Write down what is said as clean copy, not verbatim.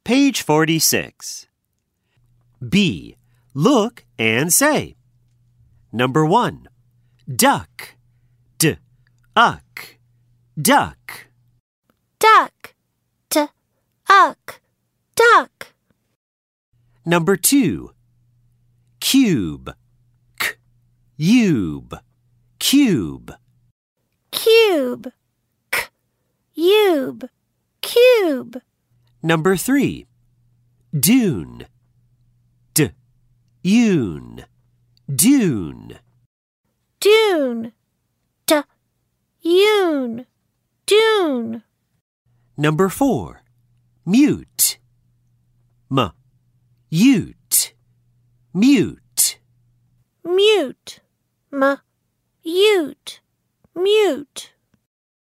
Page 46. B. Look and say. Number 1. Duck. D-uck. Duck. Duck. D-uck. Duck. Number 2. Cube. K-ube. Cube. Cube. K-ube. Cube. Number 3. Dune. D-une. Dune. Dune. D-une. Dune. Number 4. Mute. M-ute. Mute. Mute. M-ute. Mute.